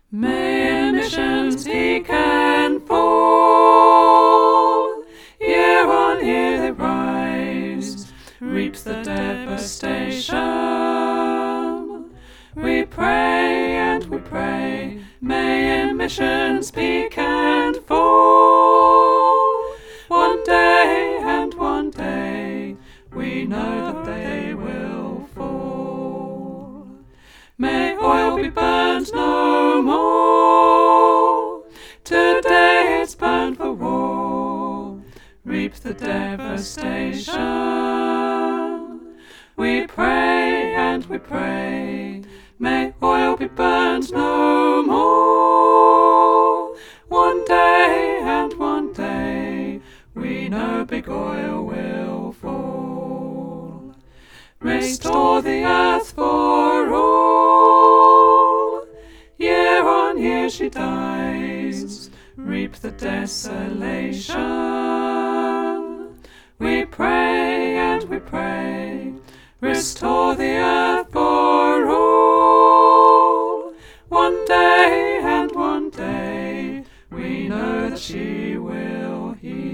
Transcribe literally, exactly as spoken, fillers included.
May emissions peak and fall, year on year they rise, reaps the devastation. We pray and we pray, may emissions peak and fall. One day and one day, we know that they will fall. May oil be burnt no more. Today it's burned for war. Reap the devastation. We pray and we pray. May oil be burnt no more. One day and one day, we know big oil will fall. Restore the earth for all. Year on year she dies, reap the desolation. We pray and we pray, restore the earth for all. One day and one day, we know that she will heal.